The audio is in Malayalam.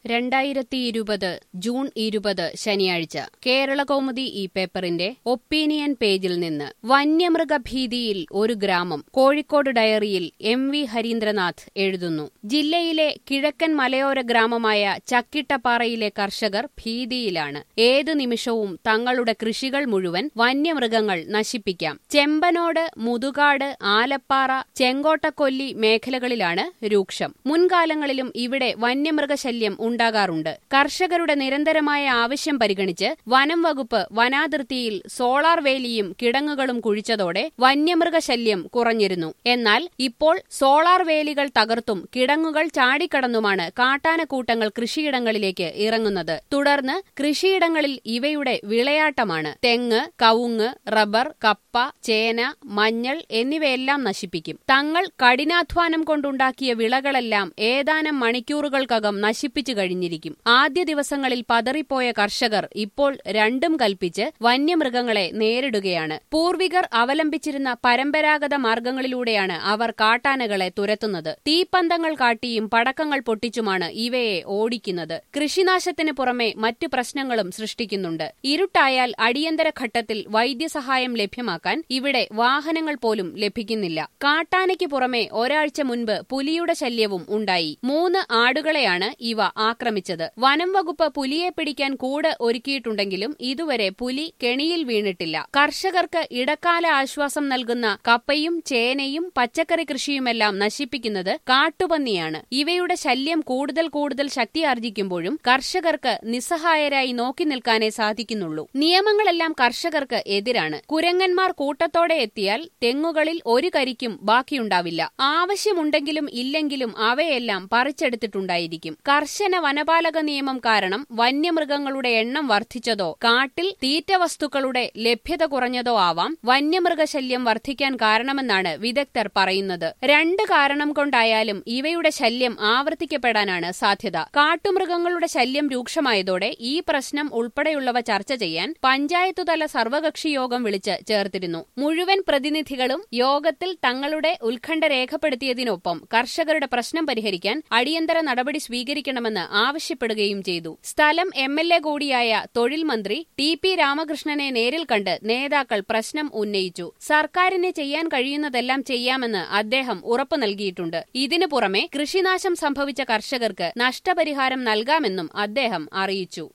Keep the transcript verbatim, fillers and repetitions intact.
രണ്ടായിരത്തി ഇരുപത് ജൂൺ ഇരുപത് ശനിയാഴ്ച കേരളകൗമുദി ഈ പേപ്പറിന്റെ ഒപ്പീനിയൻ പേജിൽ നിന്ന് വന്യമൃഗഭീതിയിൽ ഒരു ഗ്രാമം. കോഴിക്കോട് ഡയറിയിൽ എം വി ഹരീന്ദ്രനാഥ് എഴുതുന്നു. ജില്ലയിലെ കിഴക്കൻ മലയോര ഗ്രാമമായ ചക്കിട്ടപ്പാറയിലെ കർഷകർ ഭീതിയിലാണ്. ഏതു നിമിഷവും തങ്ങളുടെ കൃഷികൾ മുഴുവൻ വന്യമൃഗങ്ങൾ നശിപ്പിക്കാം. ചെമ്പനോട്, മുതുകാട്, ആലപ്പാറ, ചെങ്കോട്ടക്കൊല്ലി മേഖലകളിലാണ് രൂക്ഷം. മുൻകാലങ്ങളിലും ഇവിടെ വന്യമൃഗശല്യം ഉണ്ടാകാറുണ്ട്. കർഷകരുടെ നിരന്തരമായ ആവശ്യം പരിഗണിച്ച് വനം വകുപ്പ് വനാതിർത്തിയിൽ സോളാർ വേലിയും കിടങ്ങുകളും കുഴിച്ചതോടെ വന്യമൃഗശല്യം കുറഞ്ഞിരുന്നു. എന്നാൽ ഇപ്പോൾ സോളാർ വേലികൾ തകർത്തും കിടങ്ങുകൾ ചാടിക്കടന്നുമാണ് കാട്ടാനക്കൂട്ടങ്ങൾ കൃഷിയിടങ്ങളിലേക്ക് ഇറങ്ങുന്നത്. തുടർന്ന് കൃഷിയിടങ്ങളിൽ ഇവയുടെ വിളയാട്ടമാണ്. തെങ്ങ്, കവുങ്ങ്, റബ്ബർ, കപ്പ, ചേന, മഞ്ഞൾ എന്നിവയെല്ലാം നശിപ്പിക്കും. തങ്ങൾ കഠിനാധ്വാനം കൊണ്ടുണ്ടാക്കിയ വിളകളെല്ലാം ഏതാനും മണിക്കൂറുകൾക്കകം നശിപ്പിച്ചു കഴിഞ്ഞിരിക്കും. ആദ്യ ദിവസങ്ങളിൽ പതറിപ്പോയ കർഷകർ ഇപ്പോൾ രണ്ടും കൽപ്പിച്ച് വന്യമൃഗങ്ങളെ നേരിടുകയാണ്. പൂർവികർ അവലംബിച്ചിരുന്ന പരമ്പരാഗത മാർഗങ്ങളിലൂടെയാണ് അവർ കാട്ടാനകളെ തുരത്തുന്നത്. തീപ്പന്തങ്ങൾ കാട്ടിയും പടക്കങ്ങൾ പൊട്ടിച്ചുമാണ് ഇവയെ ഓടിക്കുന്നത്. കൃഷിനാശത്തിന് പുറമെ മറ്റു പ്രശ്നങ്ങളും സൃഷ്ടിക്കുന്നുണ്ട്. ഇരുട്ടായാൽ അടിയന്തര ഘട്ടത്തിൽ വൈദ്യസഹായം ലഭ്യമാക്കാൻ ഇവിടെ വാഹനങ്ങൾ പോലും ലഭിക്കുന്നില്ല. കാട്ടാനയ്ക്ക് പുറമെ ഒരാഴ്ച മുൻപ് പുലിയുടെ ശല്യവും ഉണ്ടായി. മൂന്ന് ആടുകളെയാണ് ഇവ ആക്രമിച്ചത്. വനം വകുപ്പ് പുലിയെ പിടിക്കാൻ കൂട് ഒരുക്കിയിട്ടുണ്ടെങ്കിലും ഇതുവരെ പുലി കെണിയിൽ വീണിട്ടില്ല. കർഷകർക്ക് ഇടക്കാല ആശ്വാസം നൽകുന്ന കപ്പയും ചേനയും പച്ചക്കറി കൃഷിയുമെല്ലാം നശിപ്പിക്കുന്നത് കാട്ടുപന്നിയാണ്. ഇവയുടെ ശല്യം കൂടുതൽ കൂടുതൽ ശക്തിയാർജിക്കുമ്പോഴും കർഷകർക്ക് നിസ്സഹായരായി നോക്കി നിൽക്കാനേ സാധിക്കുന്നുള്ളൂ. നിയമങ്ങളെല്ലാം കർഷകർക്ക് എതിരാണ്. കുരങ്ങന്മാർ കൂട്ടത്തോടെ എത്തിയാൽ തെങ്ങുകളിൽ ഒരു കരിക്കും ബാക്കിയുണ്ടാവില്ല. ആവശ്യമുണ്ടെങ്കിലും ഇല്ലെങ്കിലും അവയെല്ലാം പറിച്ചെടുത്തിട്ടുണ്ടായിരിക്കും. കർശന വനപാലക നിയമം കാരണം വന്യമൃഗങ്ങളുടെ എണ്ണം വർദ്ധിച്ചതോ കാട്ടിൽ തീറ്റവസ്തുക്കളുടെ ലഭ്യത കുറഞ്ഞതോ ആവാം വന്യമൃഗശല്യം വർദ്ധിക്കാൻ കാരണമെന്നാണ് വിദഗ്ധർ പറയുന്നത്. രണ്ട് കാരണം കൊണ്ടായാലും ഇവയുടെ ശല്യം ആവർത്തിക്കപ്പെടാനാണ് സാധ്യത. കാട്ടുമൃഗങ്ങളുടെ ശല്യം രൂക്ഷമായതോടെ ഈ പ്രശ്നം ഉൾപ്പെടെയുള്ളവ ചർച്ച ചെയ്യാൻ പഞ്ചായത്തുതല സർവകക്ഷി യോഗം വിളിച്ച് ചേർത്തിരുന്നു. മുഴുവൻ പ്രതിനിധികളും യോഗത്തിൽ തങ്ങളുടെ ഉത്കണ്ഠ രേഖപ്പെടുത്തിയതിനൊപ്പം കർഷകരുടെ പ്രശ്നം പരിഹരിക്കാൻ അടിയന്തര നടപടി സ്വീകരിക്കണമെന്ന് ആവശ്യപ്പെടുകയും ചെയ്തു. സ്ഥലം എം എൽ എ കൂടിയായ തൊഴിൽ മന്ത്രി ടി പി രാമകൃഷ്ണനെ നേരിൽ കണ്ട് നേതാക്കൾ പ്രശ്നം ഉന്നയിച്ചു. സർക്കാരിന് ചെയ്യാൻ കഴിയുന്നതെല്ലാം ചെയ്യാമെന്ന് അദ്ദേഹം ഉറപ്പു നൽകിയിട്ടുണ്ട്. ഇതിനു പുറമെ കൃഷിനാശം സംഭവിച്ച കർഷകർക്ക് നഷ്ടപരിഹാരം നൽകാമെന്നും അദ്ദേഹം അറിയിച്ചു.